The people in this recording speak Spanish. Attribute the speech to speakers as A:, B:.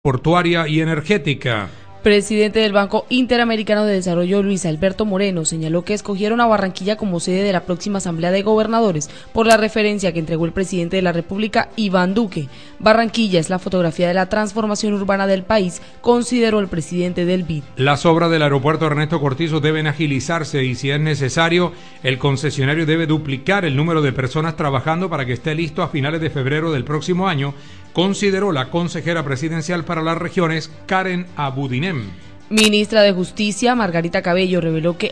A: portuaria y energética.
B: Presidente del Banco Interamericano de Desarrollo, Luis Alberto Moreno, señaló que escogieron a Barranquilla como sede de la próxima Asamblea de Gobernadores por la referencia que entregó el presidente de la República, Iván Duque. Barranquilla es la fotografía de la transformación urbana del país, consideró el presidente del BID.
A: Las obras del aeropuerto Ernesto Cortizo deben agilizarse y, si es necesario, el concesionario debe duplicar el número de personas trabajando para que esté listo a finales de febrero del próximo año, consideró la consejera presidencial para las regiones, Karen Abudinem.
B: Ministra de Justicia, Margarita Cabello, reveló que